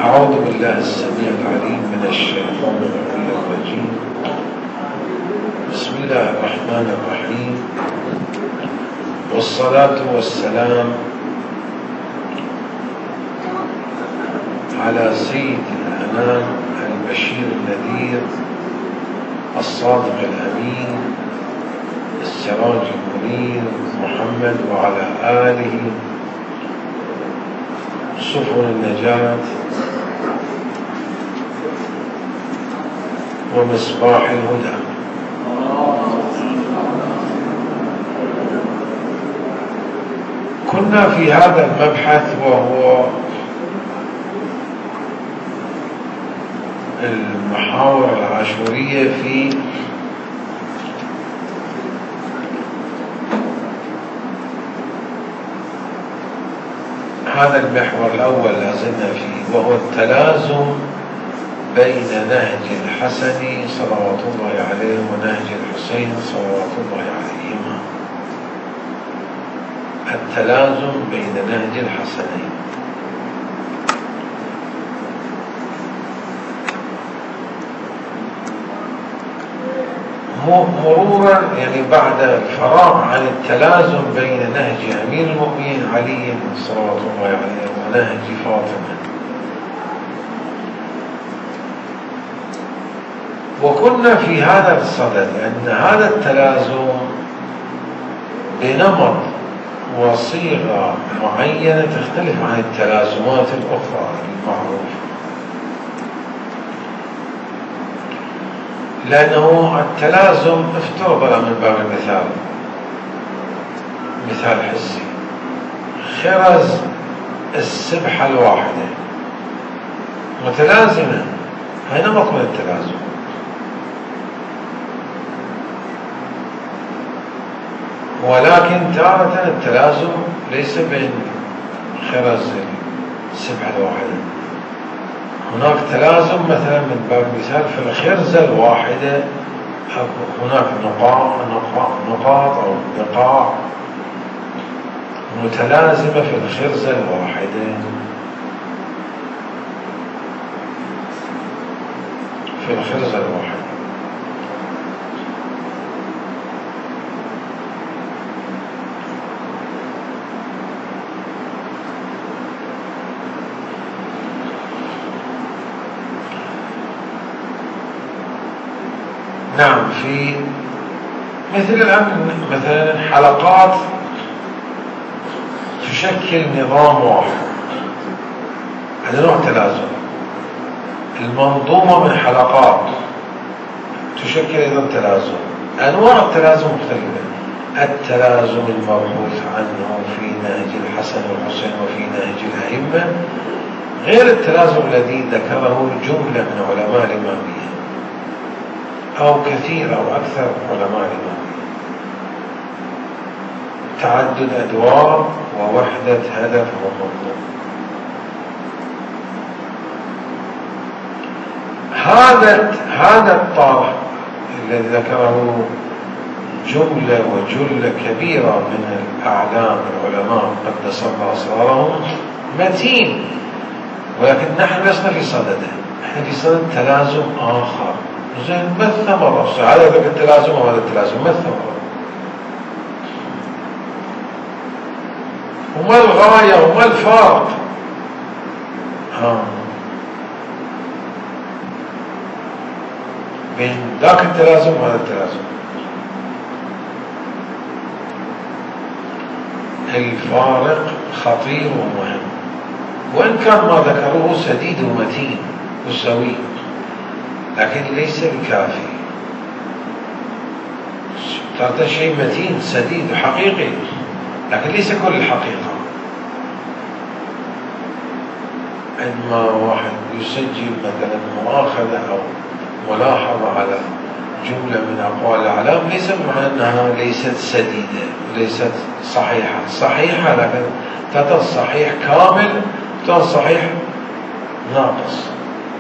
أعوذ بالله السميع العليم من الشيطان الرجيم. بسم الله الرحمن الرحيم، والصلاة والسلام على سيد الأنام البشير النذير الصادق الأمين السراج المنير محمد، وعلى آله سفن النجاة ومصباح الهدى. كنا في هذا المبحث وهو المحاور العاشورية في هذا المحور الأول لازلنا فيه، وهو التلازم بين نهج الحسن صلوات الله عليه ونهج الحسين صلوات الله عليهما. التلازم بين نهج الحسنين. مرورا يعني بعد الفراغ عن التلازم بين نهج أمير المؤمنين علي صلوات الله عليه ونهج فاطمة، وكنا في هذا الصدد أن هذا التلازم بنمط وصيغة معينة تختلف عن التلازمات الأخرى المعروفة، لأنه التلازم افترض من باب المثال، مثال حسي، خرز السبحة الواحدة متلازمة، هي نمط من التلازم، ولكن تارة التلازم ليس بين خرز السبحة الواحدة، هناك تلازم مثلا من باب المثال في الخرزة الواحدة هناك نقاط أو بقاع متلازمة في الخرزة الواحدة، في الخرزة الواحدة. نعم، في مثل الآن مثلا حلقات تشكل نظام واحد، هذا نوع تلازم. المنظومة من حلقات تشكل أيضا تلازم. أنواع التلازم مختلفة. التلازم المبحوث عنه في نهج الحسن والحسين وفي نهج الأئمة غير التلازم الذي ذكره جملة من علماء الإمامية أو كثير أو أكثر علماء الإمامية. تعدد أدوار ووحدة هدف ومطلوب. هذا الطرح الذي ذكره جملة وجلة كبيرة من الأعلام العلماء قدس الله أسرارهم متين، ولكن نحن لسنا في صدده، نحن في صدد تلازم آخر. زين، ما الثمرة؟ هذا ذاك التلازم وهذا التلازم، ما الثمرة؟ وما الغاية وما الفارق؟ بين ذاك التلازم وهذا التلازم. الفارق خطير ومهم، وإن كان ما ذكروه سديد ومتين وسوي، لكن ليس بكافي. ترى شيء متين سديد وحقيقي، لكن ليس كل الحقيقة. عندما واحد يسجل مثلا مؤاخذة أو ملاحظة على جملة من أقوال الأعلام، ليس بمعنى أنها ليست سديدة وليست صحيحة، لكن تعطي صحيح كامل وتعطي صحيح ناقص.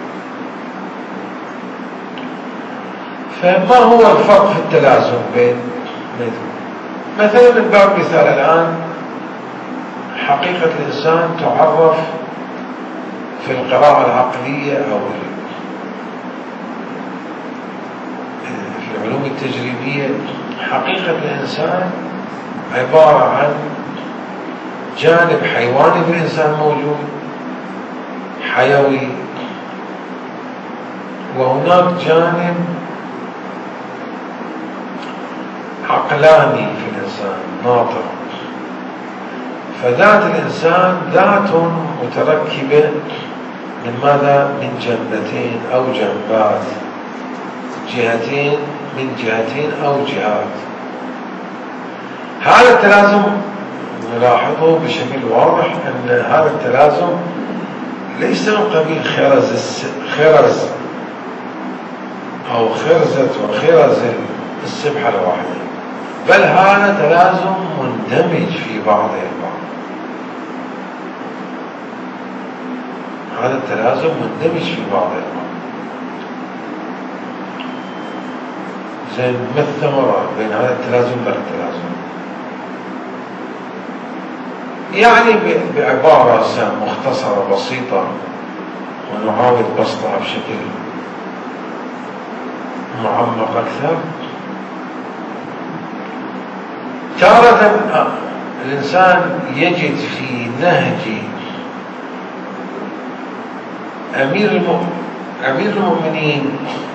فما هو الفرق في التلازم بين مثلا من باب مثال الآن حقيقة الإنسان تعرف في القراءة العقلية أو في العلوم التجريبية، حقيقة الإنسان عبارة عن جانب حيواني في الإنسان موجود حيوي، وهناك جانب عقلاني في الإنسان ناطق. فذات الإنسان ذات متركبة من ماذا؟ من جنبتين أو جنبات، جهتين من جهتين أو جهات. هذا التلازم نلاحظه بشكل واضح أن هذا التلازم ليس من قبيل خرز أو خرزة وخرز السبحة الواحدة، بل هذا تلازم مندمج في بعضه البعض. هذا التلازم مندمج في بعضه البعض، زين ما الثمرة بين هذا التلازم وهذا التلازم؟ يعني بعبارة مختصرة بسيطة ونحاول بسطها بشكل معمق أكثر. تارة الإنسان يجد في نهج أمير المؤمنين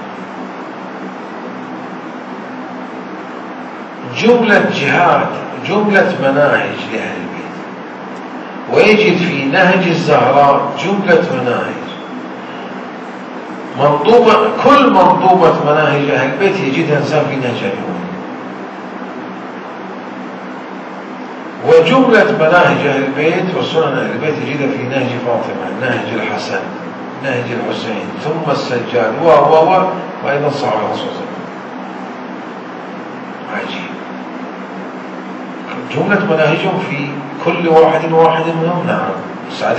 جملة جهات، جملة مناهج لأهل البيت، ويجد في نهج الزهراء جملة مناهج، كل منظومة مناهج أهل البيت يجدها إنسان في نهج الأمة، وجملة مناهج أهل البيت وسنن أهل البيت يجدها في نهج فاطمة، نهج الحسن، نهج الحسين، ثم السجاد وأيضا صحابة الرسول. عجيب، جملة مناهجهم في كل واحد منهم. نعم، هذه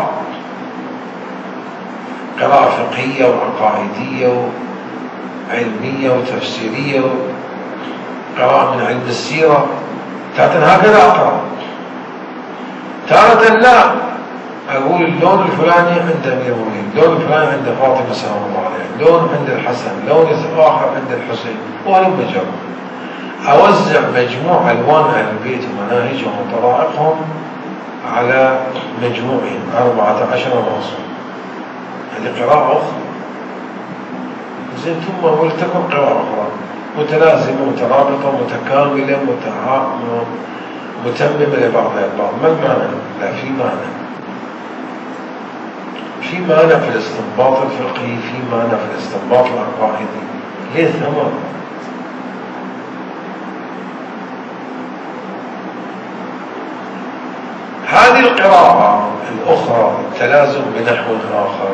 قراءة فقهية وعقائدية وعلمية وتفسيرية، قراءة من علم السيرة. تارة هكذا أقرأ، تارة لا، أقول اللون الفلاني عند أمير المؤمنين، اللون الفلاني عند فاطمة سلام الله عليها، اللون عند الحسن، لون آخر عند الحسين، وهلم جرا. أوزع مجموع ألوان أهل البيت ومناهجهم وطرائقهم على مجموعهم 14 رسول. هذه قراءة أخرى. زين، ثم ولتكن قراءة أخرى متلازمة مترابطة متكاملة متممة لبعضها البعض. ما المعنى؟ لا، في معنى. في معنى في الاستنباط الفقهي، في معنى في الاستنباط العقائدي. ليه ثمر؟ هذه القراءة الأخرى التلازم بنحو آخر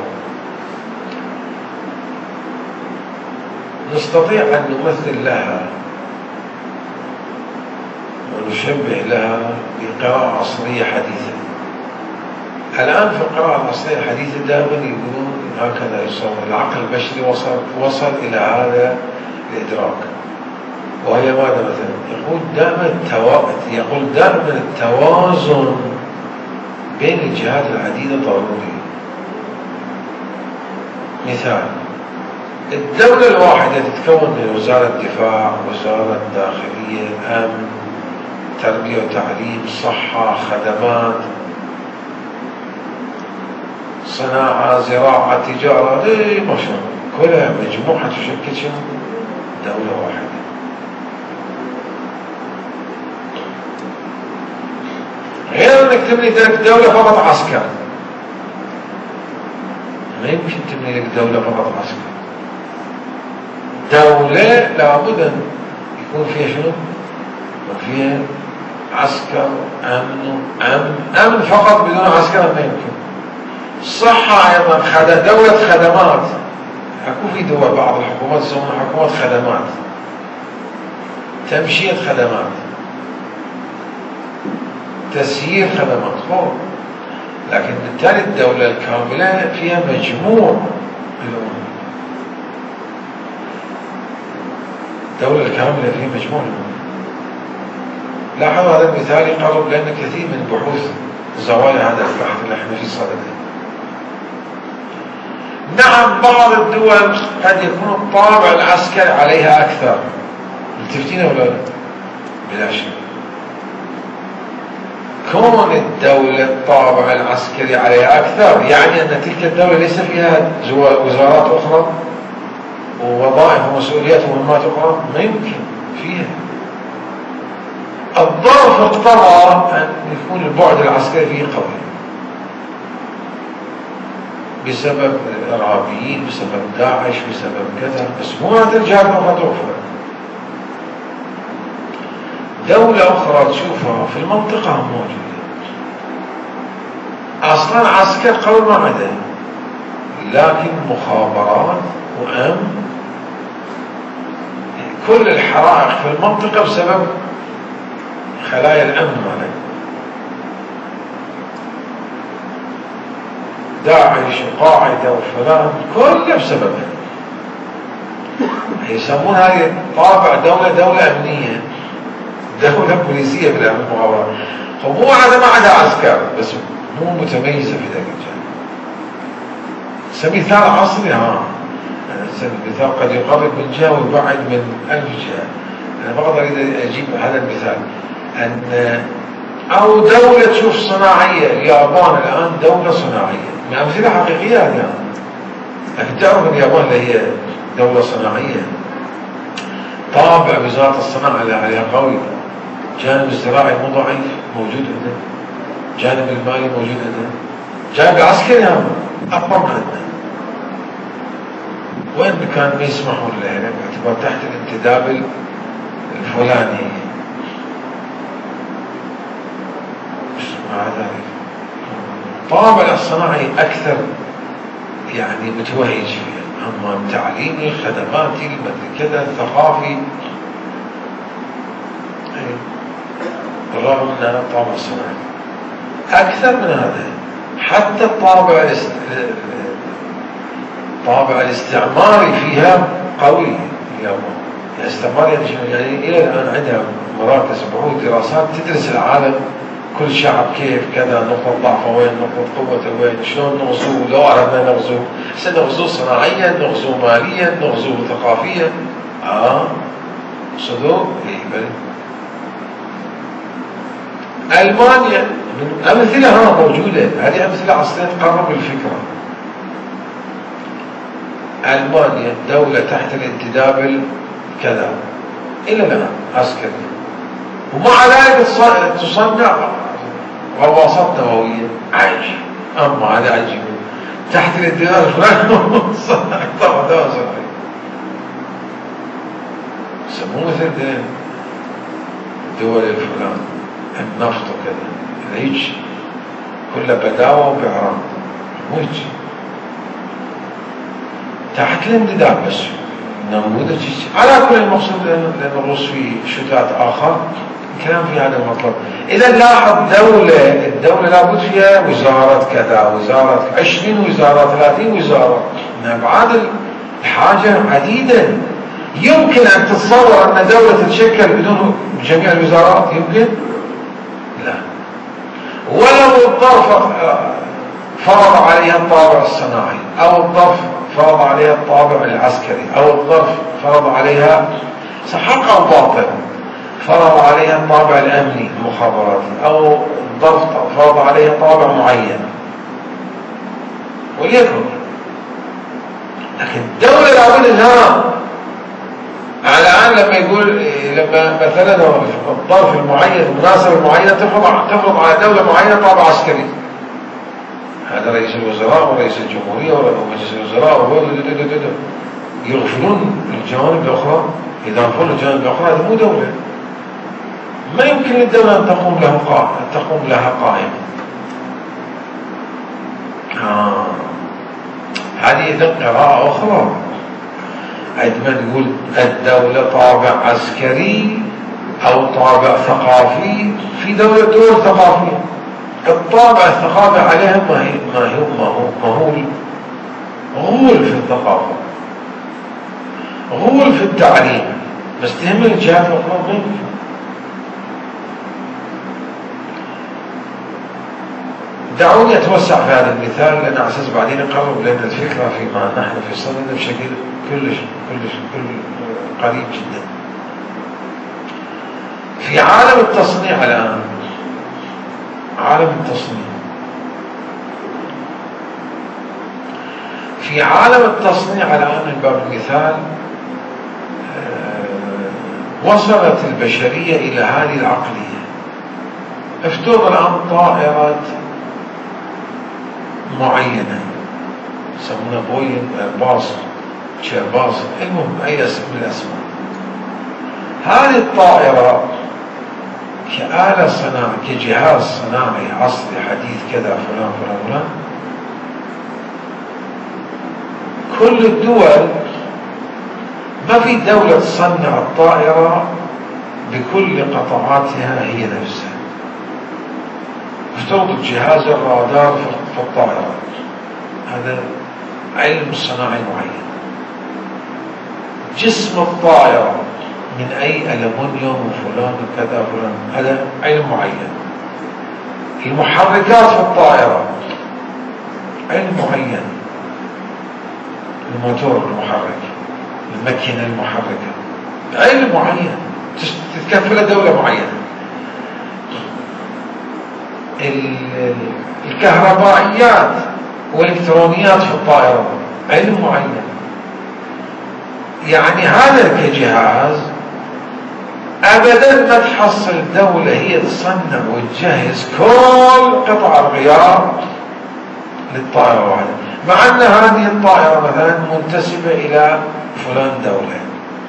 نستطيع أن نمثل لها ونشبه لها بقراءة عصرية حديثة. الآن في القراءة العصرية الحديثة دائما يقولون هكذا يصور العقل البشري وصل إلى هذا الإدراك، وهي ماذا مثلا؟ يقول دائما التوازن بين الجهات العديدة ضروري. مثال، الدولة الواحدة تتكون من وزارة الدفاع، وزارة داخلية، أمن، تربية وتعليم، صحة، خدمات، صناعة، زراعة، تجارة، ما شاء الله، كلها مجموعة تشكل شنو؟ دولة واحدة. غير انك تبني لك دولة فقط عسكر، ما يمكن تبني لك دولة فقط عسكر. دولة لابد ان يكون فيها شنو؟ فيها عسكر، امن فقط بدون عسكر ما يمكن. الصحة ايضا دولة خدمات. اكو في دول بعض الحكومات يسمونها حكومات خدمات، تمشية خدمات، تسيير خدمات، لكن بالتالي الدولة الكاملة فيها مجموع الأمور. الدولة الكاملة فيها مجموع الأمور. لاحظوا هذا المثال يقرب لأن كثير من بحوث زوايا هذا البحث اللي احنا في صدده. نعم بعض الدول قد يكون الطابع العسكري عليها أكثر، متفقين ولا لا؟ بلا شك. كون الدولة الطابع العسكري عليها أكثر يعني أن تلك الدولة ليس فيها وزارات أخرى ووظائف ومسؤوليات ومهمات أخرى، ما يمكن فيها. الظرف اقتضى أن يكون البعد العسكري فيه قوي بسبب الإرهابيين، بسبب داعش، بسبب كذا، بس مو هذه الجهات ما تغفر. دولة أخرى تشوفها في المنطقة موجودة أصلا عسكر قوي ما عدا، لكن مخابرات وأمن، كل الحرائق في المنطقة بسبب خلايا الأمن مالك، داعش وقاعدة وفلان، كله بسببها. يسمون هذه طابع دولة أمنية، دولة بوليسية بالمخابرات. فمو ما عدا عسكر، بس مو متميزة في ذلك الجانب. مثال عصري مثال قد يقرب من جهة ويبعد من 1000 جهة. أنا فقط أريد أجيب هذا المثال، أن أو دولة تشوف صناعية، اليابان الآن دولة صناعية، من أمثلة حقيقية يعني. لكن تعرف اليابان اللي هي دولة صناعية، طابع وزارة الصناعة اللي عليها قوي، جانب الزراعي مو ضعيف موجود عندنا، جانب المالي موجود عندنا، جانب العسكري هم أقوى من عندنا. وين كان ما يسمحون له باعتبار تحت الانتداب الفلاني. مع ذلك الطابع الصناعي أكثر يعني متوهج فيها، أما التعليمي، الخدماتي، المدري كذا، الثقافي، بالرغم من الطابع الصناعي أكثر من هذا. حتى الطابع الاستعماري فيها قوي. اليابان الاستعماري يعني إلى الآن عندها مراكز بحوث دراسات تدرس العالم، كل شعب كيف كذا، نقطة ضعفه وين، نقطة قوته وين، شلون نغزوه، لو أردنا نغزوه، سنغزوه صناعيا، نغزوه ماليا، نغزوه ثقافيا. صدق بل ألمانيا من أمثلة موجودة، هذه أمثلة عصرية تقرب الفكرة. ألمانيا دولة تحت الانتداب كذا إلى الآن عسكري، ومع ذلك تصنع غواصات نووية عايش. أما هذا عجيب، تحت الانتداب فلان صنع طبعا دواء صنعي، يسموه مثل دول الفلان النفط وكذا، الهيج كله بداوة وبعران، مو هيج تحت الانتداب بس نموذج. على كل المقصود لأن الروس في شتات آخر كلام في هذا المطلب. إذا لاحظ الدولة لابد فيها وزارة كذا، وزارة 20 وزارة، 30 وزارة، أبعاد الحاجة عديدة. يمكن أن تتصور أن دولة تتشكل بدون جميع الوزارات؟ يمكن؟ لا. ولو الظرف فرض عليها الطابع الصناعي، أو الظرف فرض عليها الطابع العسكري، أو الظرف فرض عليها حق أو باطل، فرض عليها الطابع الأمني المخابراتي، أو الظرف فرض عليها طابع معين، وليكن. لكن الدولة لابد أنها على الآن لما مثلا الظرف المعين، المناسبة المعينة تفرض على دولة معينة طابع عسكري، هذا رئيس الوزراء ورئيس الجمهورية ومجلس الوزراء يغفلون الجوانب الأخرى. إذا غفلوا الجوانب الأخرى هذا مو دولة، ما يمكن للدولة أن تقوم لها قائمة. هذه إذا قراءة أخرى. عندما نقول الدولة طابع عسكري أو طابع ثقافي، في دول ثقافية الطابع الثقافي عليها ما هو غول في الثقافة، غول في التعليم، بس تهم الجهات الأخرى. دعوني أتوسع في هذا المثال لأن على أساس بعدين نقرب لنا الفكرة فيما نحن في صددنا بشكل كل قريب جدا. في عالم التصنيع الآن، عالم التصنيع، في عالم التصنيع الآن من باب المثال وصلت البشرية إلى هذه العقلية. افترض الآن طائرة معينة يسمونها بوينغ، باص، شيرباص، المهم أي اسم من الأسماء. هذه الطائرة كآلة صناعية، كجهاز صناعي عصري حديث كذا فلان فلان فلان، كل الدول ما في دولة تصنع الطائرة بكل قطعاتها هي نفسها. افترض جهاز الرادار في الطائرة، هذا علم صناعي معين. جسم الطائرة من أي ألمنيوم وفلان وكذا فلان، هذا علم معين. المحركات في الطائرة علم معين، الموتور المحرك، الماكينة المحركة، علم معين تتكفل دولة معينة. الكهربائيات والإلكترونيات في الطائرة علم معين. يعني هذا كجهاز أبدا ما تحصل دولة هي تصنع وتجهز كل قطع الغيار للطائرة واحدة، مع أن هذه الطائرة مثلا منتسبة إلى فلان دولة.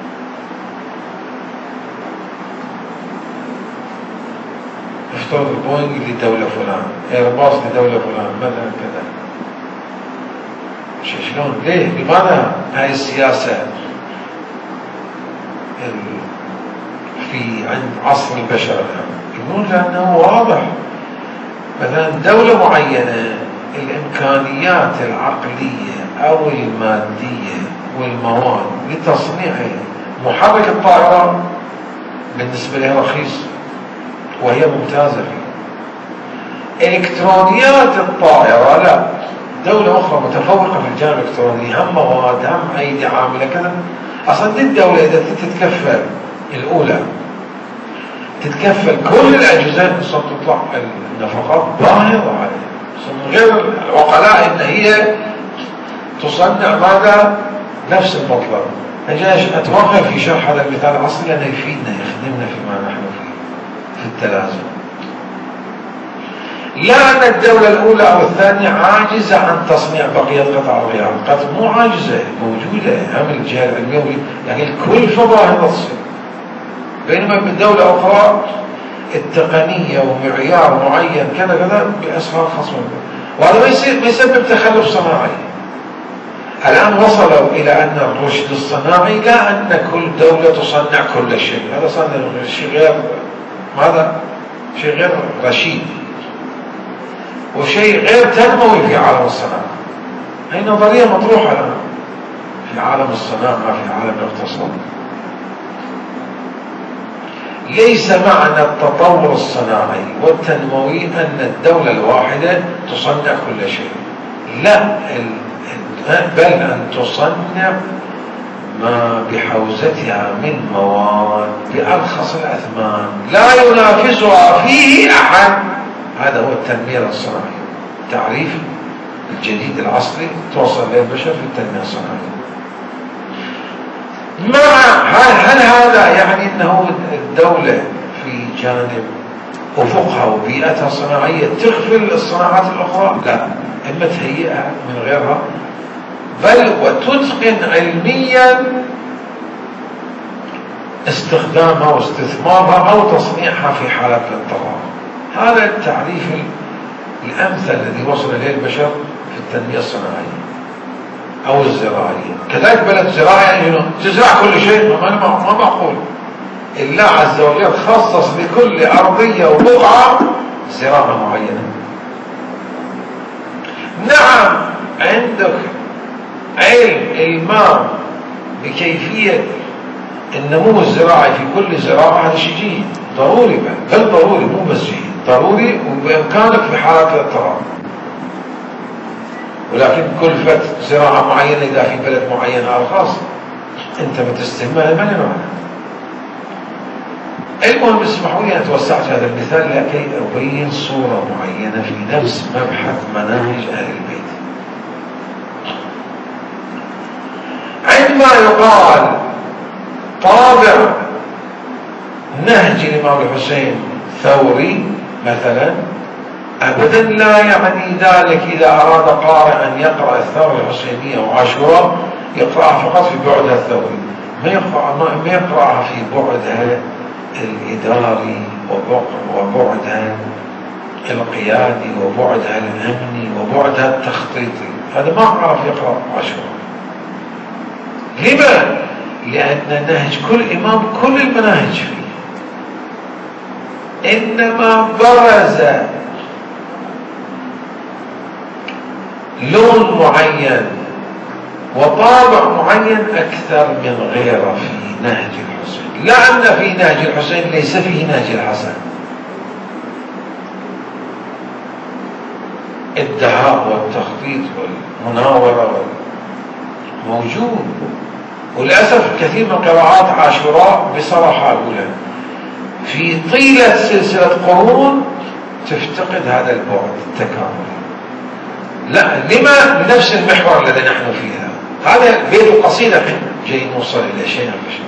افترض بوينغ لدولة فلان، ايرباص لدولة فلان، مثلا كذا. شلون؟ ليه؟ لماذا هاي السياسة في عند عصر البشر الآن؟ يقولون لأنه واضح مثلا دولة معينة الإمكانيات العقلية أو المادية والمواد لتصنيع محرك الطائرة بالنسبة لها رخيص وهي ممتازة فيه. إلكترونيات الطائرة لا، دولة أخرى متفوقة في الجانب الإلكتروني، هم مواد، هم أيدي عاملة كذا. أصلا دي الدولة إذا تتكفل الأولى تتكفل كل الأجهزة عشان تطلع النفقات باهظة عليها، من غير العقلاء إن هي تصنع ماذا؟ نفس المطلب. أجاش أتوقف في شرح هذا المثال العصري لأنه يفيدنا يخدمنا فيما نحن فيه في التلازم. لا أن الدولة الأولى أو الثانية عاجزة عن تصنيع بقية قطع الغيار، قد مو عاجزة، موجودة، هم الجهة العلمية، يعني الكل فضاهظة تصير. بينما بالدولة أخرى التقنية ومعيار معين كذا كذا بأسعار خصمة، وهذا ما يسبب تخلف صناعي. الآن وصلوا إلى أن الرشد الصناعي لا أن كل دولة تصنع كل شيء، هذا صار شيء غير، ماذا؟ شيء غير رشيد وشيء غير تنموي في عالم الصناعة. هي نظرية مطروحة الآن في عالم الصناعة في عالم الاقتصاد. ليس معنى التطور الصناعي والتنموي أن الدولة الواحدة تصنع كل شيء، لا، بل أن تصنع ما بحوزتها من مواد بأرخص الأثمان لا ينافسها فيه أحد. هذا هو التنمية الصناعية، تعريف الجديد العصري توصل له البشر في التنمية الصناعية. هل هذا يعني أنه الدولة في جانب أفقها وبيئتها الصناعية تغفل الصناعات الأخرى؟ لا، إما تهيئها من غيرها، بل وتتقن علميا استخدامها واستثمارها أو تصنيعها في حالات الاضطرار. هذا التعريف الأمثل الذي وصل إليه البشر في التنمية الصناعية أو الزراعية. كذلك بلد زراعي تزرع كل شيء، ما معقول. الله عز وجل خصص لكل أرضية وبقعة زراعة معينة. نعم عندك علم الماء بكيفية النمو الزراعي في كل زراعة، هذا شيء جيد ضروري، بل ضروري، مو بس جيد، ضروري وبإمكانك في حالات الاضطرار. ولكن كلفة زراعة معينة إذا في بلد معين أرخص أنت بتستهمها ما له معنى. المهم اسمحوا لي أن توسعت هذا المثال لكي أبين صورة معينة في نفس مبحث مناهج أهل البيت. عندما يقال طابع نهج الإمام الحسين ثوري مثلا، أبدا لا يعني ذلك إذا أراد قارئ أن يقرأ الثورة الحسينية وعاشوراء يقرأها فقط في بعدها الثوري، ما يقرأها في بعدها الإداري وبعدها القيادي وبعدها الأمني وبعدها التخطيطي. هذا ما عرف يقرأ عاشوراء. لما؟ لأن نهج كل إمام كل المناهج فيه، إنما برز لون معين وطابع معين أكثر من غيره في نهج الحسين. لا أن في نهج الحسين ليس فيه نهج الحسن. الدهاء والتخطيط والمناورة موجود، وللأسف كثير من قراءات عاشوراء بصراحة أقولها في طيلة سلسلة قرون تفتقد هذا البعد التكاملي. لا، لما؟ لنفس المحور الذي نحن فيه. هذا بيت القصيدة جاي نوصل إلى شيء فشيء،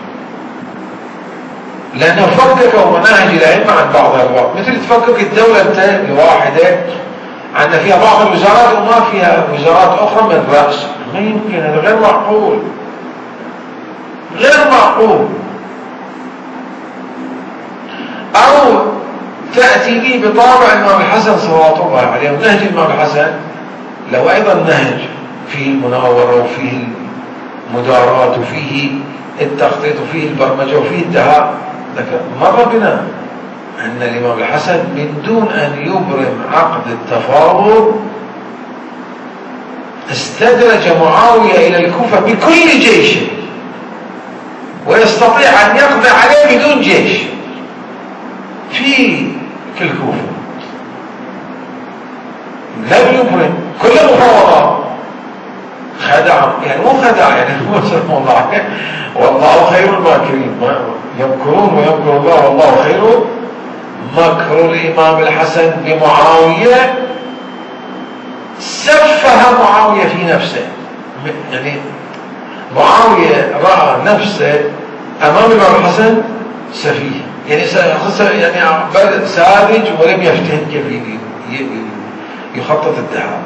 لأنه فككوا مناهج الأئمة عن بعضها البعض. مثل تفكك الدولة انت لواحدة عندنا فيها بعض الوزارات وما فيها وزارات أخرى من رأس، ما يمكن، هذا غير معقول، غير معقول. أو تأتي لي بطابع الإمام الحسن صلوات الله عليه، ونهج الإمام الحسن له أيضا نهج فيه المناورة وفيه المدارات وفيه التخطيط وفيه البرمجة وفيه الدهاء. مر بنا أن الإمام الحسن من دون أن يبرم عقد التفاوض استدرج معاوية إلى الكوفة بكل جيش، ويستطيع أن يقضي عليه بدون جيش في الكوفة. لم يبرم كل مفاوضات، خدع، يعني مو خدع، يعني والله خير الماكرين، يمكرون ويمكر الله والله خير. مكر الإمام الحسن بمعاوية سفه معاوية في نفسه، يعني معاوية رأى نفسه أمام الإمام الحسن سفيه، يعني ساذج ولم يفتهم كيف يخطط الدهاء،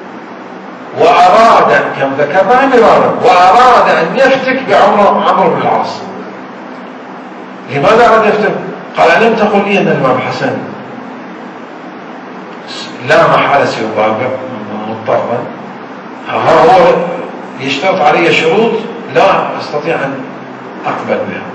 وأراد كم ذكرنا مرارا، وأراد أن يفتك بعمرو بن العاص. لماذا أراد يفتك؟ قال ألم تقل لي أن الإمام الحسن لا محالة سيبابه مضطرا، هو يشترط علي شروط لا أستطيع أن أقبل بها،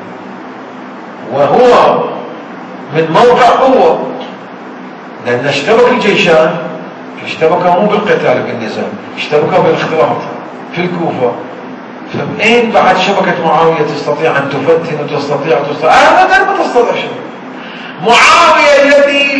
وهو من موقع قوة، لأن اشتبك الجيشان، اشتبكوا مو بالقتال بالنزال، اشتبكوا بالاختلاط في الكوفة. فأين بعد شبكة معاوية تستطيع أن تفتن وتستطيع أبدا ما تستطيع شيء. معاوية الذي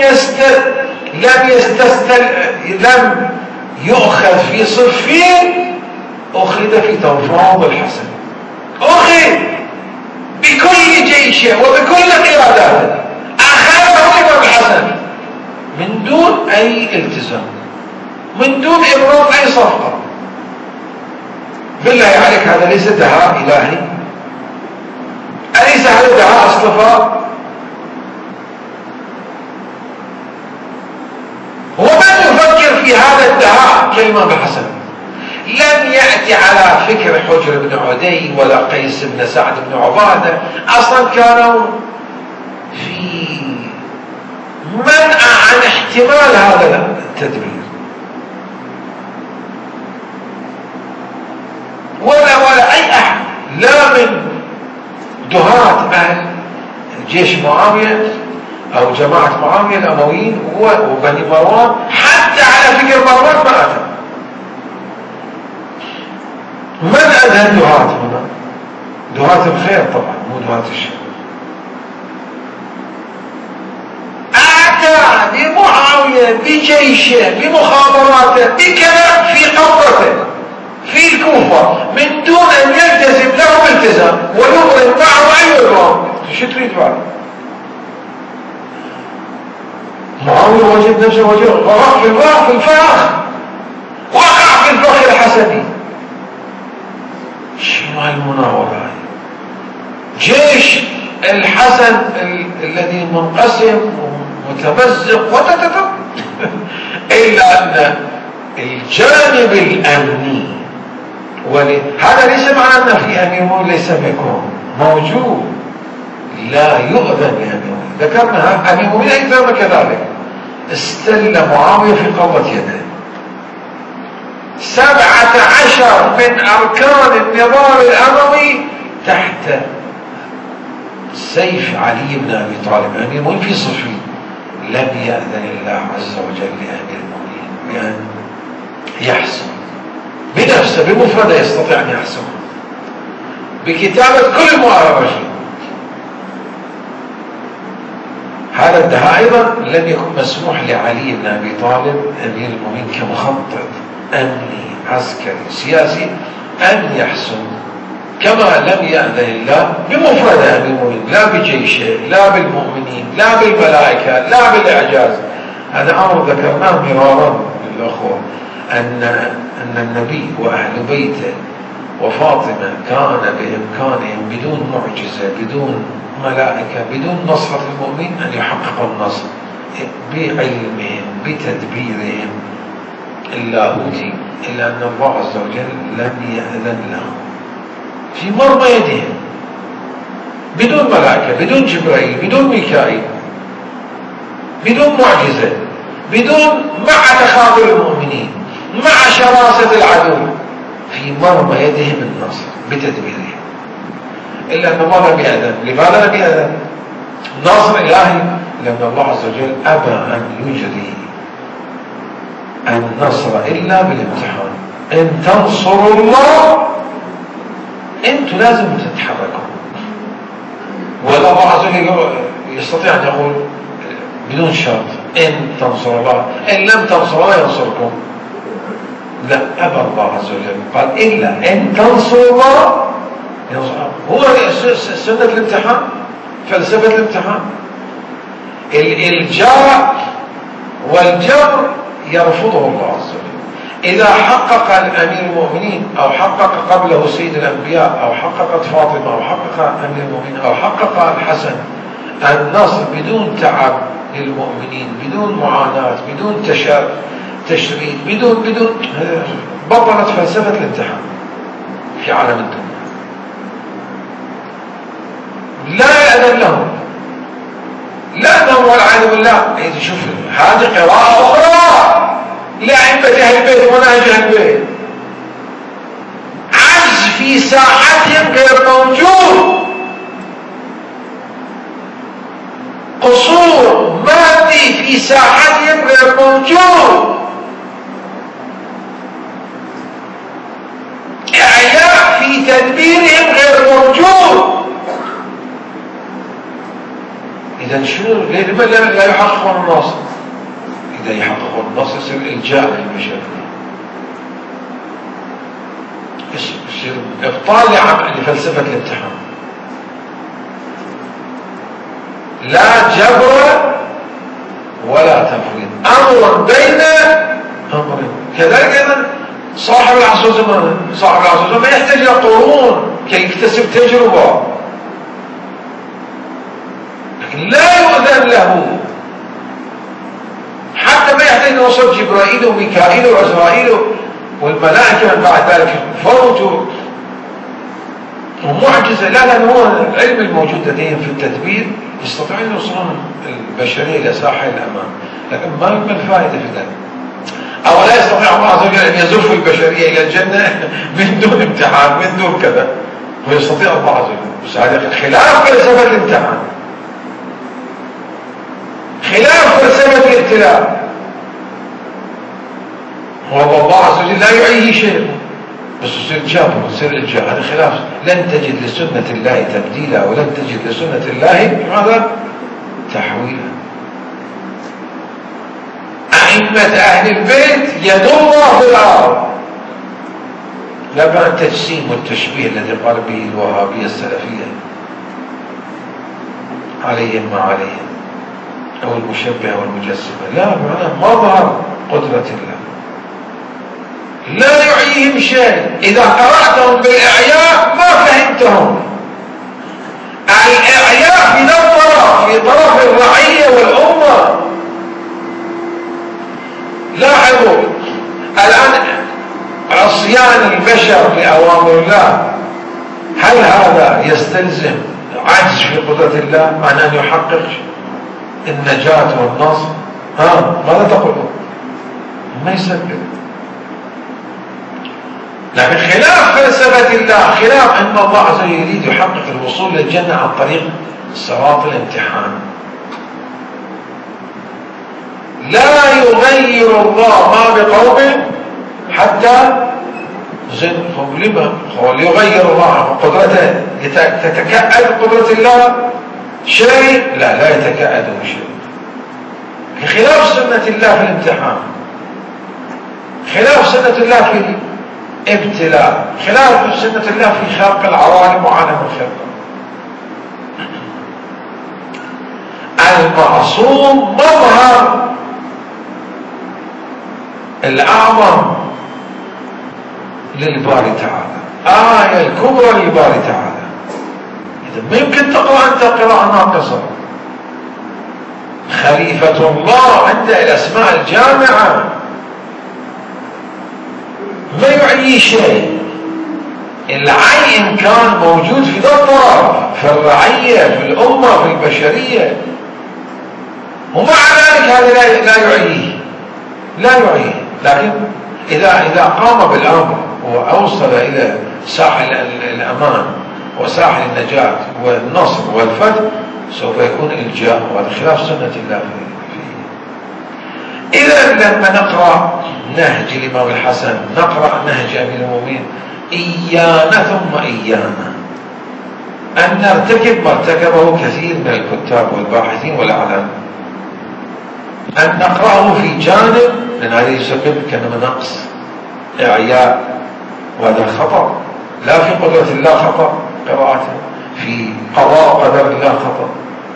لم يؤخذ في صفين أخذ في تفاوض الحسن، أخذ بكل جيشه وبكل قياداته، أخذه الإمام الحسن من دون أي التزام، من دون إبرام أي صفقة. بالله عليك هذا ليس دعاء إلهي؟ أليس هذا دعاء اصطفاء؟ ومن يفكر في هذا الدعاء كالإمام الحسن؟ لم يأتي على فكر حجر بن عدي ولا قيس بن سعد بن عبادة، أصلا كانوا في منع عن احتمال هذا التدبير، ولا أي أحد، لا من دهاة أهل جيش معاوية أو جماعة معاوية الأمويين وبني مروان، حتى على فكر مروان ما أتى. من أدهى الدهاة هنا؟ دهاة الخير طبعا، مو دهاة الشر. أتى لمعاوية بقواته بجيشه بمخابراته بكذا في قبضته في الكوفة من دون أن يلتزم له التزام ويبرم معه أي إبرام. شو تريد بعد؟ معاوية وجد نفسه غرق في الفخ وقع في الفخ الحسدي. شنو هالمناورة هاي؟ جيش الحسن الذي منقسم ومتمزق إلا أن الجانب الأمني هذا ليس معنى أن في أمير ليس بكم موجود لا يؤذن لأمير. ذكرنا أمير أكثر من كذلك استل معاوية في قبضة يده 17 من أركان النظام الأموي تحت سيف علي بن أبي طالب أمير المؤمنين في صفين. لم يأذن الله عز وجل لأمير المؤمنين بأن يحسن بنفسه بمفرده، يستطيع أن يحسن بكتابة كل المؤرخين. هذا الدهاء أيضا لم يكن مسموح لعلي بن أبي طالب أمير المؤمنين كمخطط أمني عسكري سياسي أن يحسن كما لم يأذن الله بمفرده أمير المؤمنين، لا بجيشه لا بالمؤمنين لا بالملائكة لا بالإعجاز. هذا أمر ذكرناه مرارا للأخوة أن النبي وأهل بيته وفاطمة كان بإمكانهم بدون معجزة بدون ملائكة بدون نصرة المؤمنين أن يحققوا النصر بعلمهم بتدبيرهم اللاهوتي، إلا أن الله عز وجل لم يأذن لهم في مرمى يدهم بدون ملائكة بدون جبرائيل بدون ميكائيل بدون معجزة بدون مع تخاذل المؤمنين مع شراسة العدو في مرمى يدهم النصر بتدبيرهم، إلا أن الله لم يأذن. لماذا لم يأذن؟ نصر إلهي لأن الله عز وجل أبى أن يجري النصر إلا بالامتحان. إن تنصروا الله أنتم لازم تتحركوا، ولا الله عز وجل يستطيع أن يقول بدون شرط إن تنصروا الله إن لم تنصروا الله ينصركم. لا، أبى الله عز وجل قال إلا إن تنصروا الله ينصركم. هو سنة الامتحان فلسفة الامتحان. الإلجاء والجبر يرفضه الله عز وجل. إذا حقق الأمير المؤمنين أو حقق قبله سيد الأنبياء أو حققت فاطمة أو حقق أمير المؤمنين أو حقق الحسن النصر بدون تعب للمؤمنين بدون معاناة بدون تشريد بدون بطلت فلسفة الامتحان في عالم الدنيا. لا يأذن لهم لأنهم والعياذ بالله. شوف هذه قراءة أخرى لأئمة أهل البيت ومنهج أهل البيت. عجز في ساحتهم غير موجود، قصور مادي في ساحتهم غير موجود، إعياء في تدبيرهم غير موجود. إذا شنو لما لا يحققون النصر؟ إذا يحققون النصر يصير إلجاء للبشر، يصير إبطال لفلسفة الامتحان. لا جبر ولا تفويض، أمر بين أمرين. كذلك أيضا صاحب العصر زمانه صاحب العصر زمانه يحتاج إلى قرون كي يكتسب تجربة، لكن لا يؤذن له حتى ما يحتاج إلى وصل جبرائيل وميكائيل وعزرائيل والملائكة من بعد ذلك فوج ومعجزة. لا هو العلم الموجود لديهم في التدبير يستطيعون يوصلون البشرية إلى ساحة الأمام، لكن ما الفائدة في ذلك؟ أو لا يستطيع الله عز وجل أن يزف البشرية إلى الجنة من دون امتحان من دون كذا، ويستطيع الله عز وجل. بس هذا خلاف فلسفة الامتحان، خلاف فلسفة الابتلاء. والله عز وجل لا يعيه شيء، بس يصير جابر يصير الجاه. هذا خلاف. لن تجد لسنة الله تبديلا ولن تجد لسنة الله ماذا؟ تحويلا. أئمة أهل البيت يد الله في الأرض. لا بأن التجسيم والتشبيه الذي قال به الوهابية السلفية عليهم ما عليهم، أو المشبهة والمجسمة، لا، معناه مظهر قدرة الله لا يعيهم شيء. إذا قرأتهم بالإعياء ما فهمتهم. الإعياء في طرف، في طرف الرعية والأمة. لاحظوا الآن عصيان البشر لأوامر الله، هل هذا يستلزم عجز في قدرة الله عن أن يحقق النجاة والنصر؟ ماذا تقولون؟ ما يسبب. لكن خلاف فلسفة الله، خلاف أن الله عز وجل يريد يحقق الوصول للجنة عن طريق صراط الامتحان. لا يغير الله ما بقوم حتى زنهم. لما هو ليغير الله قدرته؟ تتكأد قدرة الله شيء؟ لا يتكأد شيء. خلاف سنة الله في الامتحان، خلاف سنة الله في الابتلاء، خلاف سنة الله في خلق العوالم وعالم الخلق. المعصوم مظهر الأعظم للباري تعالى، آية الكبرى للباري تعالى. إذا ما يمكن تقرأ أنت قراءة ناقصة. خليفة الله عند الأسماء الجامعة ما يعي شيء. العي إن كان موجود في الطرف، في الرعية، في الأمة، في البشرية، ومع ذلك هذا لا يعيه. لكن إذا قام بالأمر وأوصل إلى ساحل الأمان وساحل النجاة والنصر والفتح سوف يكون إلجاء، وهذا خلاف سنة الله فيه. إذا لما نقرأ نهج الإمام الحسن، نقرأ نهج أمير المؤمنين، إيانا ثم إيانا أن نرتكب ما ارتكبه كثير من الكتاب والباحثين والأعلام، أن نقرأه في جانب، لأن هذا يسبب كأنما نقص، إعياء، وهذا خطأ. لا في قدرة الله خطأ قراءته، في قضاء قدر الله خطأ.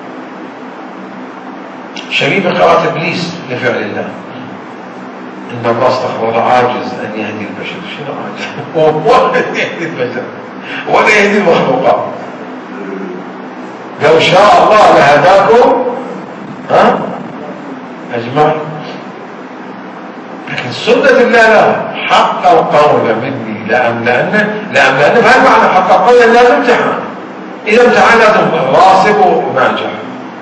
شبيه بقراءة إبليس لفعل الله. إن الله استغفر الله عاجز أن يهدي البشر. شنو عاجز؟ ولا يهدي البشر ولا يهدي المخلوقات. لو شاء الله لهداكم أجمعين. لكن سنة الله لا. حق القول مني لأملأن فهل معنى حق القول؟ لازم امتحان. إذا امتحان لازم راسب وناجح.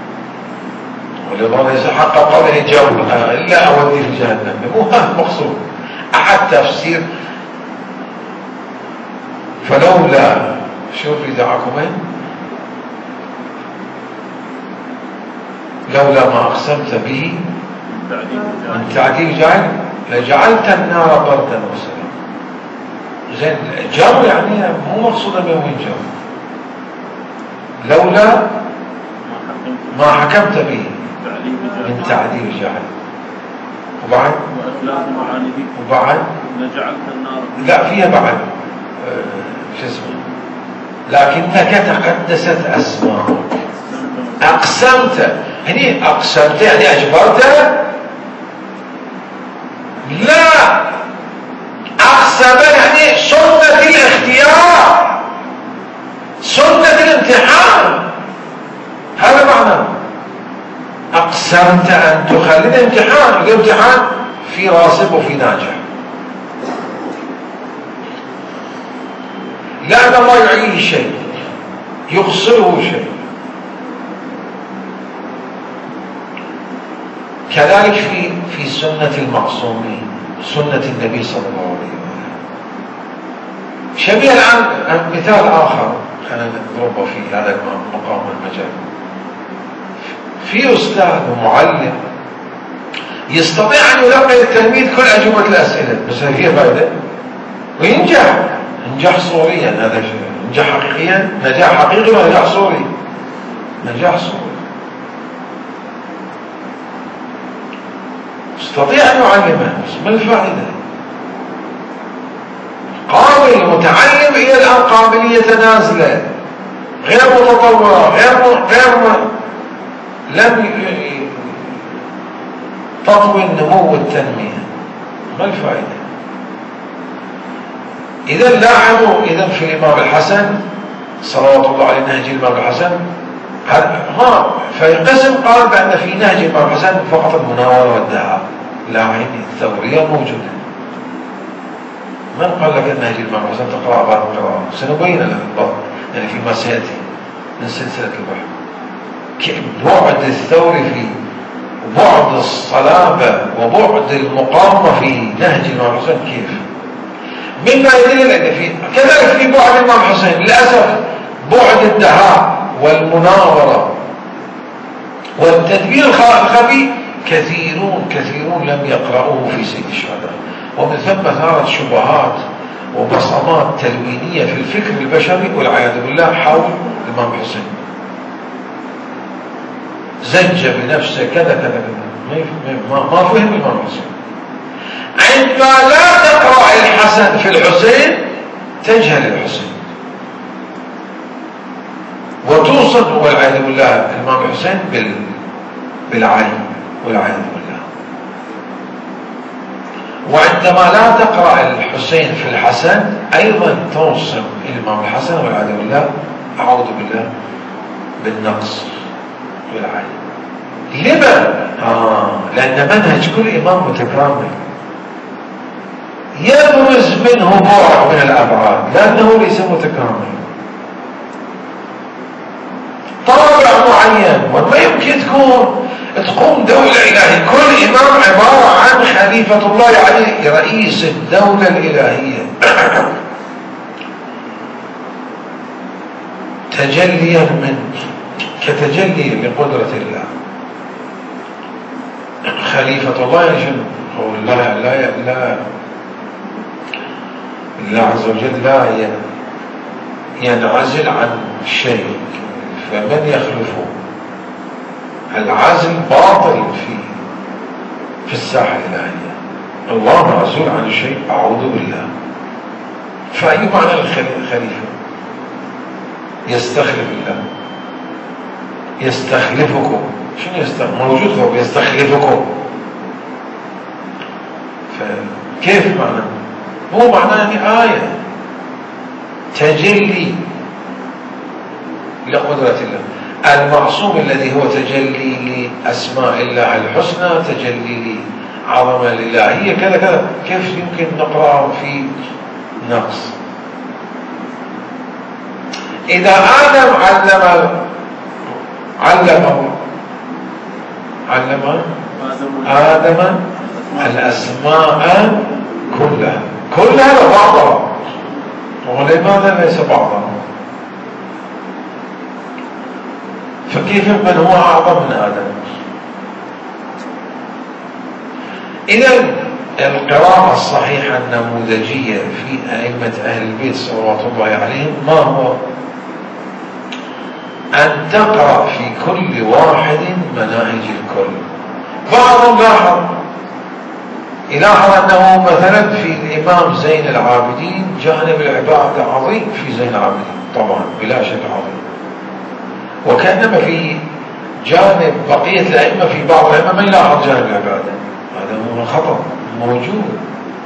ولذا ليس حق القول يجاوب إلا أودي في جهنم، مو هذا المقصود. أحد تفسير فلولا، شوف دعاكم لولا ما أقسمت به من تعديل جعل لجعلت النار بردا وسلاما. زين جو يعني مو مقصودا من وين جو. لولا ما حكمت به من تعديل جعل، وبعد لجعلت النار، لا فيها بعد شو اسمه، لكنك تقدست أسماءك. أقسمت، هني أقسمت يعني أجبرت؟ لا، أقسم يعني سنة الاختيار، سنة الامتحان، هذا معنى أقسمت أن تخلد امتحان. الامتحان في راسب وفي ناجح. لأن الله يعيه شيء، يغسله شيء. كذلك في سنة المعصومين، سنة النبي صلى الله عليه وسلم. شبيه الآن مثال آخر خلينا نضربه في هذا المقام والمجال. في أستاذ ومعلم يستطيع أن يلقي التلميذ كل أجوبة الأسئلة، بس هل فيها فائدة؟ وينجح نجاح صوريا. هذا نجاح حقيقيا، نجاح حقيقي ونجاح صوري، نجاح صوري. يستطيع أن يعلمه، بس ما الفائدة؟ قابل متعلم إلى الآن قابلية نازلة غير متطورة، غير لم تطوي النمو والتنمية، ما الفائدة؟ إذا لاحظوا إذا في الإمام الحسن صلوات الله عليه نهج الإمام الحسن في قسم قال بأن في نهج الإمام الحسن فقط المناورة والدعاء، لا عين الثورية موجودة. من قال لك أن نهج الإمام الحسن تقرأ بعض القراءة؟ سنبين لك البعض يعني فيما سيأتي من سلسلة البحث كيف بعد الثوري فيه وبعد الصلابة وبعد المقاومة في نهج الإمام الحسن كيف، مما يدل أن فيه كذلك في بعد الإمام الحسين للأسف بعد الدهاء والمناورة والتدبير الخفي كثيرون لم يقرأوه في سيد الشهداء، ومن ثم ثارت شبهات وبصمات تلوينية في الفكر البشري والعياذ بالله حول الإمام الحسين. زج بنفسه كذا ما فهم الإمام الحسين. عندما لا تقرأ الحسن في الحسين تجهل الحسين وتوصف والعياذ بالله الإمام الحسين بالعين والعياذ بالله. وعندما لا تقرأ الحسين في الحسن أيضا توصف الإمام الحسن والعياذ بالله أعوذ بالله بالنقص والعين. لما؟ لأن منهج كل إمام متكامل يبرز منه بعض من الأبعاد لأنه ليس متكامل، طابع معين، وما يمكن تقوم دولة إلهية. كل إمام عبارة عن خليفة الله عليه رئيس الدولة الإلهية تجليا كتجلي لقدرة الله. خليفة الله هو الله عز وجل لا ينعزل عن شيء، فمن يخلفه؟ العزل باطل في الساحة الإلهية. الله معزول عن الشيء أعوذ بالله. فأي معنى الخليفة؟ يستخلف الله، يستخلفكم. شنو موجود هو يستخلفكم، فكيف معنى؟ هو معناه يعني آية تجلي لقدرة الله. المعصوم الذي هو تجلي لأسماء الله الحسنى، تجلي لعظمة الإلهية كذا كيف يمكن نقرأه في نقص؟ إذا آدم علم آدم الأسماء كلها وبعضها، ولماذا ليس بعضها؟ فكيف من هو أعظم من آدم؟ إذن القراءة الصحيحة النموذجية في أئمة أهل البيت صلوات الله عليهم ما هو؟ أن تقرأ في كل واحد مناهج الكل. بعضهم يلاحظ أنه مثلا في الإمام زين العابدين جانب العبادة عظيم في زين العابدين طبعا بلا شك عظيم، وكأنما في جانب بقية الأئمة في بعض الأئمة ما يلاحظ جانب العبادة. هذا هو خطأ موجود.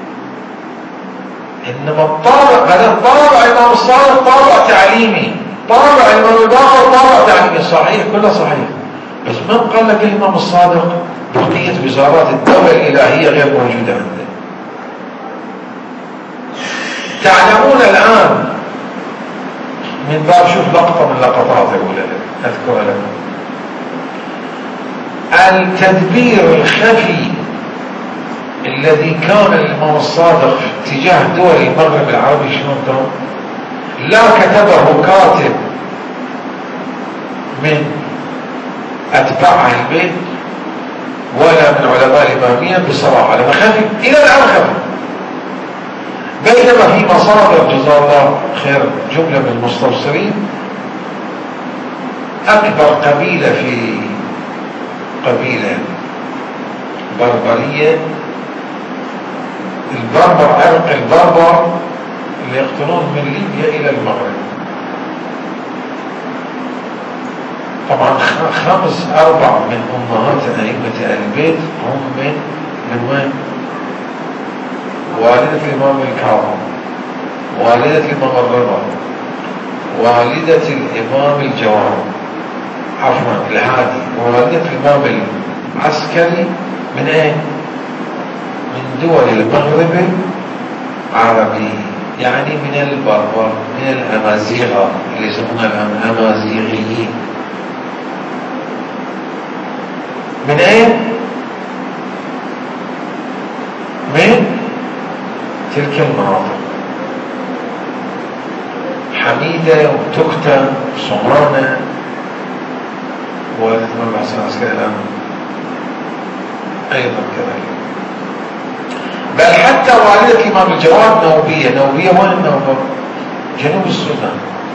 إنما الطابع الإمام الصادق طابع تعليمي، طابع الإمام الباقر طابع تعليمي صحيح كله صحيح، بس من قال لك الإمام الصادق بقية وزارات الدولة الإلهية غير موجودة عنده؟ تعلمون الآن من باب شوف لقطة من لقطات أذكرها لكم. التدبير الخفي الذي كان الإمام الصادق تجاه دول المغرب العربي شنو كان؟ لا كتبه كاتب من أتباع أهل البيت ولا من علماء الإمامية بصراحة، لما خفي إلى الآن خفي. بينما في مصادر جزاه الله خير جملة من المستبصرين أكبر قبيلة بربرية. البربر عرق البربر اللي يقتلون من ليبيا إلى المغرب. طبعا 4 من أمهات أئمة أهل البيت هم من وين؟ والدة الإمام الكاظم، والدة الإمام الرضا، والدة الإمام الجواد عفوا الهادي، ووالدة الإمام العسكري من أين؟ من دول المغرب العربي، يعني من البربر، من الأمازيغة اللي يسمونها الآن أمازيغيين. من أين؟ من تلك المناطق، حميدة وتكتة وصمانة. والدة الإمام الحسن العسكري الآن أيضا كذلك. بل حتى والدة الإمام الجواد نوبية. نوبية وين النوبة؟ جنوب السودان.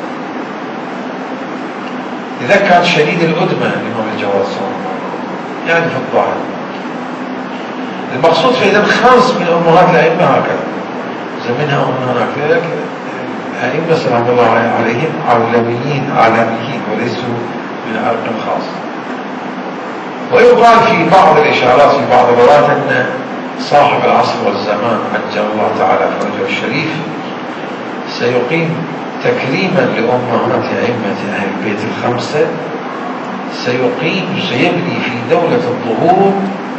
إذا كان شديد الأدمة الإمام الجواد صلى الله عليه وسلم، يعني في الظاهر. المقصود في إذا 5 من أمهات الأئمة هكذا، زمنها ومن هناك. الأئمة سلام الله عليهم عالميين وليسوا من عرق خاص. ويقال في بعض الإشارات في بعض الروايات أن صاحب العصر والزمان عجل الله تعالى فرجه الشريف سيقيم تكريما لأمهات أئمة أهل البيت 5، سيبني في دولة الظهور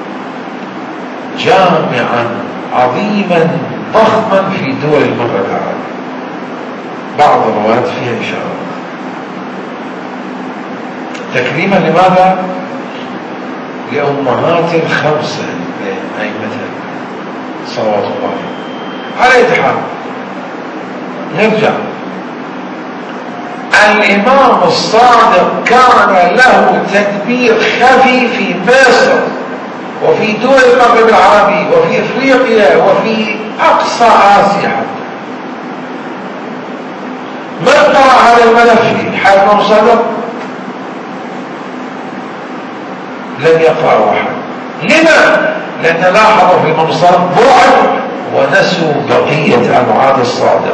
جامعا عظيما ضخما في دول المغرب العربي. بعض الروايات فيها إشارات. تكريما لماذا؟ لأمهات 5 أئمة صلوات الله عليه. على أي حال نرجع. الإمام الصادق كان له تدبير خفي في مصر وفي دول المغرب العربي وفي أفريقيا وفي أقصى آسيا حتى. من قرأ هذا الملف في حال الإمام الصادق؟ لم يقرأ أحد. لما؟ لأن لاحظوا في الإمام الصادق بعد ونسوا بقية أبعاد الصادق.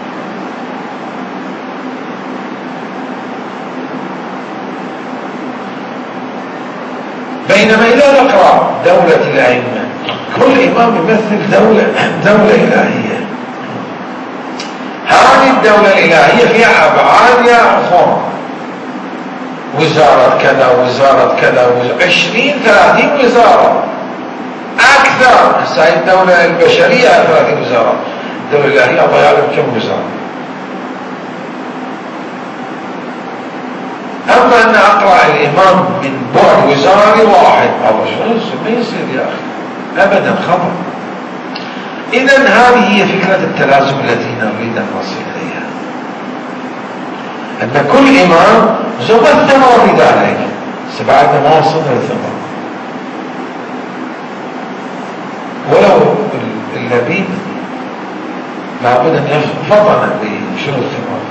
بينما إذا نقرأ دولة الأئمة، كل إمام يمثل دولة إلهية. هذه الدولة الإلهية فيها أبعاد يا أخوان، وزارة كذا وزارة كذا 20-30 وزارة أكثر. هسه الدولة البشرية 30 وزارة، الدولة الإلهية الله يعلم كم وزارة. أما أن أقرأ الإمام من بعد وزاري واحد أو ما يصير يا أخي، أبدا خطأ. إذن هذه هي فكرة التلازم التي نريد أن نصل إليها، أن كل إمام زبط ثمرة في ذلك. سبعدنا ما وصلنا للثمرة، ولو اللبيب لابد أن يفضل بشنو الثمرة.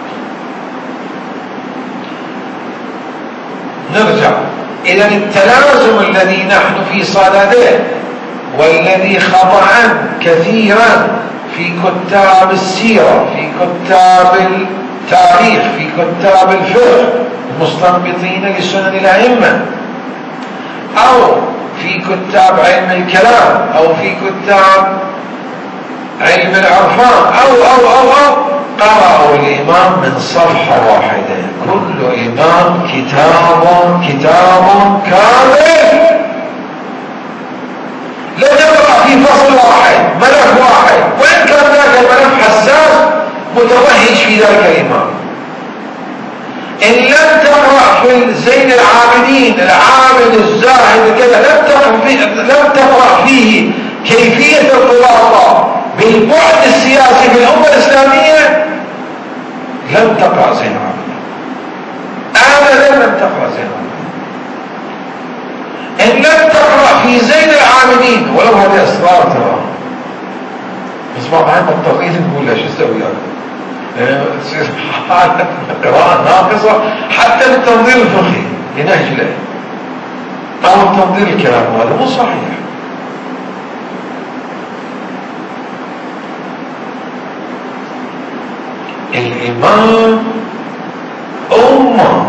نرجع. إذا التلازم الذي نحن في صدده والذي خضع كثيرا في كتاب السيرة، في كتاب التاريخ، في كتاب الفقه المستنبطين لسنن الأئمة، أو في كتاب علم الكلام، أو في كتاب علم العرفان، أو قرأوا الإمام من صفحة واحدة. كل إمام كتاب كامل، لا تقرأ في فصل واحد، ملف واحد، وإن كان ذاك الملف حساس متوهج في ذلك الإمام. إن لم تقرأ في زين العابدين العابد الزاهد كذا، لم تقرأ فيه كيفية الخلاصة بالبعد السياسي في الأمة الإسلامية، لم تقرأ زين العابدين أبدا، لم تقرأ زين العابدين. إن لم تقرأ في زين العابدين، ولو هذه أسرار ترى، بس بعض مضطرين نقول لا شو اسوي تصير حالة قراءة ناقصة حتى للتنظير الفقهي لنهج له أو التنظير الكلام، هذا مو صحيح. الإمام أمة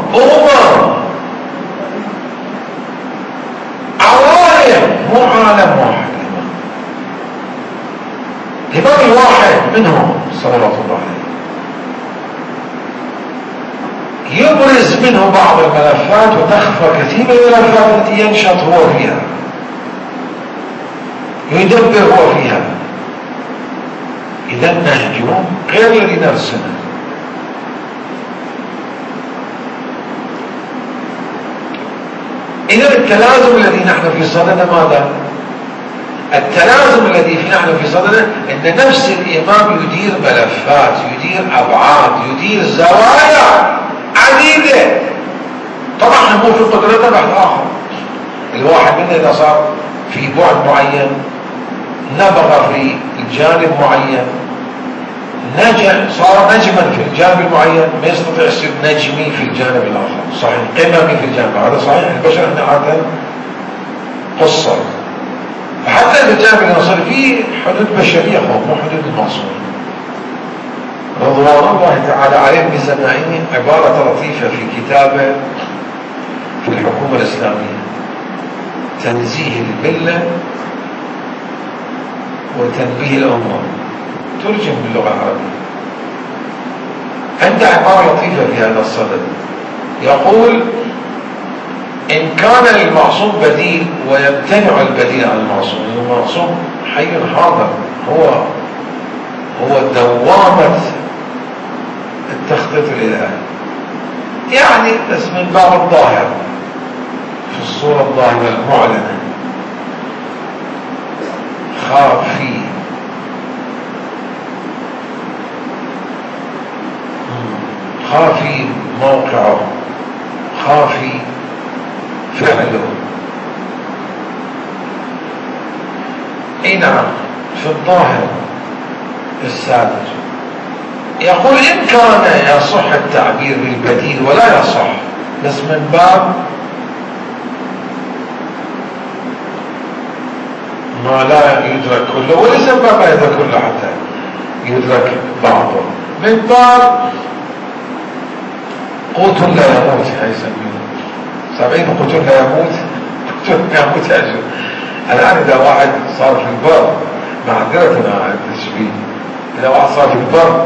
عوالم، مو عالم واحد. الإمام الواحد منهم صلوات الله عليه يبرز منه بعض الملفات وتخفى كثير من الملفات التي ينشط هو فيها، يدبر هو فيها. إذا نهجه غير الذي نرسمه. إذا التلازم الذي نحن في صددنا ماذا؟ التلازم الذي نحن في صددنا أن نفس الإمام يدير ملفات، يدير أبعاد، يدير زوايا عديدة. طبعا مو في قدرته بحث آخر. الواحد منا إذا صار في بعد معين، نبغ في الجانب معين، صار نجما في الجانب المعين، ما يستطيع يصير نجمي في الجانب الآخر. صحيح قممي في الجانب هذا صحيح. البشر عندنا عادة قصر، فحتى الجانب اللي نصل فيه حدود بشرية مو حدود المعصومين رضوان الله تعالى عليهم بزمائهم. عبارة لطيفة في كتابه في الحكومة الإسلامية، تنزيه الملة وتنبيه الأمة، ترجم باللغة العربية. عنده عبارة لطيفة في هذا الصدد، يقول: إن كان للمعصوم بديل ويمتنع البديل عن المعصوم، المعصوم حي حاضر، هو دوامة التخطيط الإلهي، يعني بس من باب الظاهر، في الصورة الظاهرة المعلنة. خافي موقعه، خافي فعله. اي نعم، في الظاهر الساذج. يقول: إن كان يصح التعبير بالبديل ولا يصح، بس من باب ما لا يدرك كله، وليس من باب لا يدرك كله حتى يدرك بعضه، من باب قوت لا يموت. هاي يسمونه 70 قوت لا يموت، قوت لا يموت أجل. الآن إذا واحد صار في البر، معذرة عن التشبيه، إذا واحد صار في البر: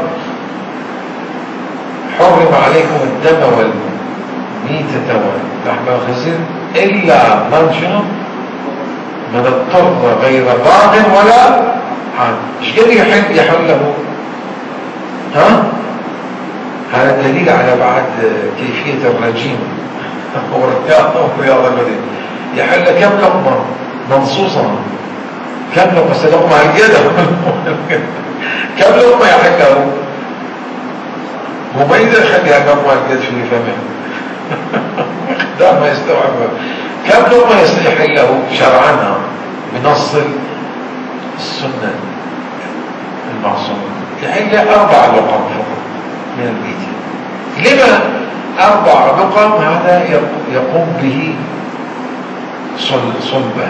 حرم عليكم الدم والميتة ولحم الخنزير إلا من شنو؟ من اضطر غير باغ ولا عاد. ايش قد يحل له؟ ها؟ هذا دليل على بعد كيفية الرجيم ورياض البدن. يحل كم لقمة منصوصة، كم لقمة؟ بس لقمة على اليد كم لقمة يحله؟ مميزة يخليها لقمة على اليد في فمه ده ما يستوعبها. كم لقمة يحله شرعا بنص السنة المعصومة؟ يحل 4 لقم فقط من الميتين. لما 4 لقم؟ هذا يقوم به صلبه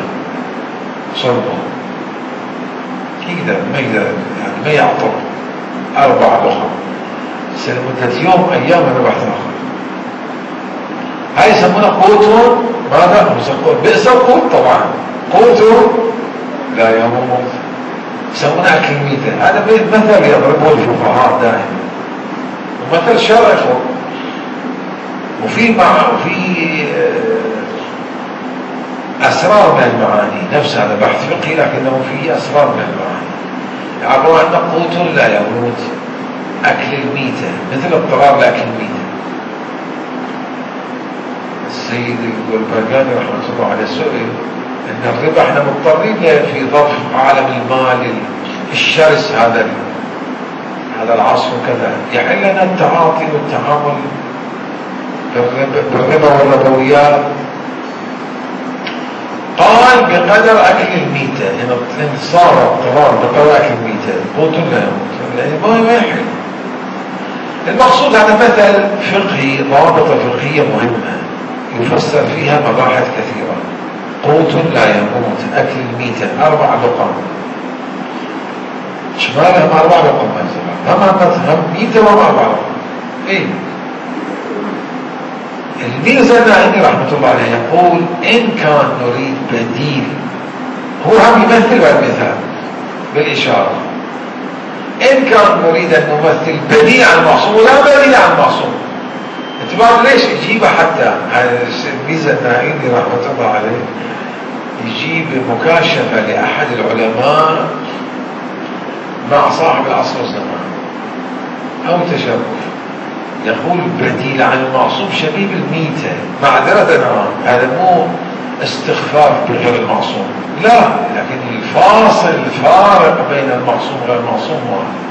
كده، ما يعطر 4 لقم لمدة يوم أيام. هذا بحث آخر. هاي يسمونه قوت ماذا؟ بئس القوت طبعا، قوت لا يموت، يسمونه أكل ميتة. هذا مثل يضربه الفقهاء دائما، ومثل شرعي. وفي أسرار من المعاني، نفس هذا بحث فقهي لكنه فيه أسرار من المعاني. يعبرون أن قوت لا يموت، أكل الميتة، مثل اضطرار لأكل الميتة. السيد البرقاني رحمة الله عليه سئل أن الربا احنا مضطرين في ظرف عالم المال الشرس هذا العصر وكذا، يحل لنا التعاطي والتعامل بالربا والربويات. قال: بقدر أكل الميتة، إن صار اضطرار بقدر أكل الميتة قوت لا يموت، يعني ما يحل. المقصود هذا مثل فقهي، ضابطة فقهية مهمة يفسر فيها مباحث كثيرة. قوت لا يموت، أكل الميتة، 4 لقم. شمالها مع بعض وقمة هم يتوا مع بعض. إيه الميرزا الناعمي رحمة الله عليه يقول إن كان نريد بديل، هو هم يمثل بالمثال بالإشارة، إن كان نريد أن نمثل بديل عن المعصوم ولا بديل عن المعصوم، انتباه ليش يجيب حتى الميرزا الناعمي رحمة الله عليه يجيب مكاشفة لأحد العلماء مع صاحب العصر والزمان أو تشابه، يقول بديل عن المعصوم شبيه بالميتة. معذرة هذا مو استخفاف بغير المعصوم، لا، لكن الفارق بين المعصوم وغير المعصوم واحد.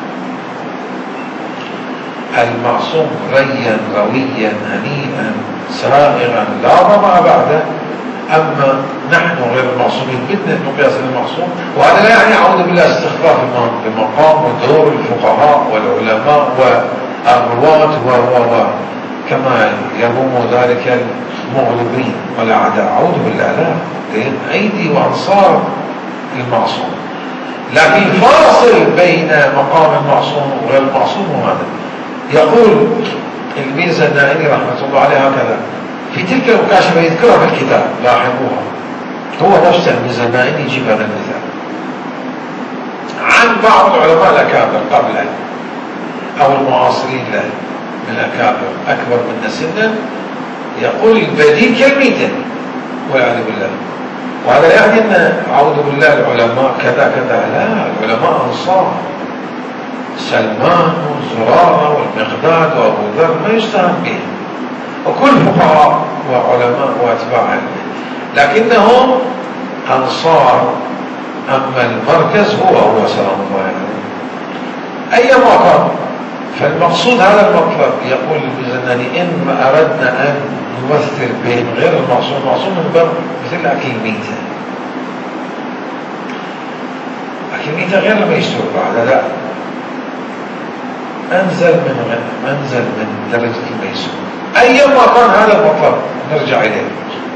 المعصوم ريا رويا هنيئا سائغا لا ظمأ بعده، أما نحن غير المعصومين بدنا نقياس المعصوم، وهذا لا يعني أعوذ بالله استخفاف بمقام ودور الفقهاء والعلماء والرواة كما يروم ذلك المغلوبين والأعداء، أعوذ بالله، لا، أيدي وأنصار المعصوم. لكن الفاصل بين مقام المعصوم وغير المعصوم هذا. يقول الميرزا الناعمي رحمة الله عليه هكذا في تلك المكاشفة يذكرها في الكتاب، لاحظوها، هو نفسه الميرزا الناعمي يجيب هذا المثال عن بعض العلماء الأكابر قبله أو المعاصرين له من الأكابر أكبر منا سنا، يقول البديل كالميتة والعياذ بالله. وهذا لا يعني أن أعوذ بالله العلماء كذا كذا، لا، العلماء أنصار سلمان وزرارة والمقداد وأبو ذر ما يستهان به، وكل فقهاء وعلماء وأتباع، لكنهم أنصار. أما المركز هو سلام الله عليه أيما كان. فالمقصود هذا المطلب. يقول البزناني إن أردنا أن نمثل بين غير المعصوم المعصوم من باب مثل أكل ميتة، أكل ميتة غير الميسور بعد، لا، أنزل من درجة الميسور. أيما كان هذا المطلب نرجع إليه،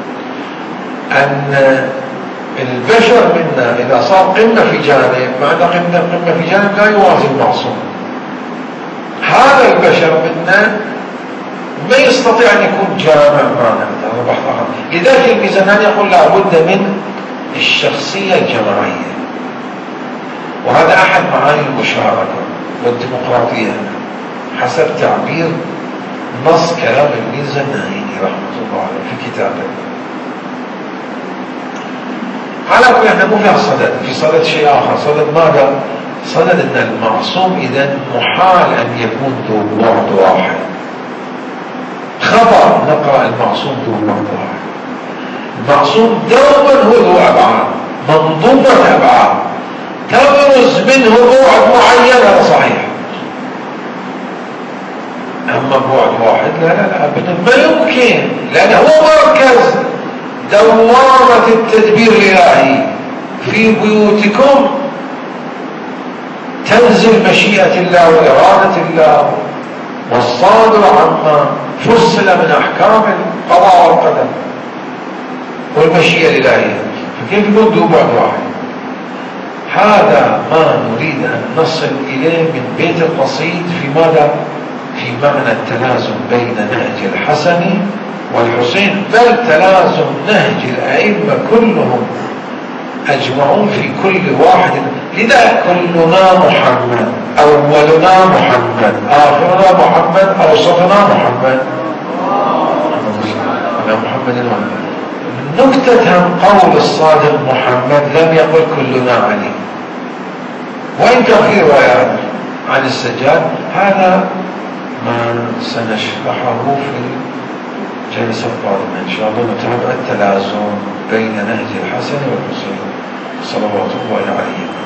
أن البشر منا إذا صار قمة في جانب، معنى قمة في جانب لا يوازي المعصوم. هذا البشر منا ما يستطيع أن يكون جامع معنا، هذا بحث آخر. لذلك الميزانان يقول لا بد من الشخصية الجماعية، وهذا أحد معاني المشاركة والديمقراطية حسب تعبير نص كلام الميزانين رحمة الله عليه في كتابه. على كل احنا مو في الصدد، في صدد شيء آخر. صدد ماذا؟ صدد أن المعصوم إذن محال أن يكون ذو بعد واحد. خطأ نقرأ المعصوم ذو بعد واحد. المعصوم دوما هو ذو أبعاد، منظومة أبعاد تبرز منه بعد معين، هذا صحيح. أما بعد واحد لا أبدا ما يمكن، لأنه هو مركز دوامة التدبير الإلهي. في بيوتكم تنزل مشيئة الله وإرادة الله والصادر عما فصل من أحكام القضاء والقدر والمشيئة الإلهية، فكيف يكون ذو بعد واحد؟ هذا ما نريد أن نصل إليه من بيت القصيد في ماذا؟ في معنى التلازم بين نهج الحسن والحسين، بل تلازم نهج الأئمة كلهم أجمعون في كل واحد. لذا كلنا محمد، أولنا محمد، آخرنا محمد، أوسطنا محمد، محمد. نكتة قول الصادق محمد لم يقل كلنا علي، وإن كان في روايات عن السجاد. هذا ما سنشرحه في الجلسة القادمة إن شاء الله. نتابع التلازم بين نهج الحسن والحسين صلوات الله عليه.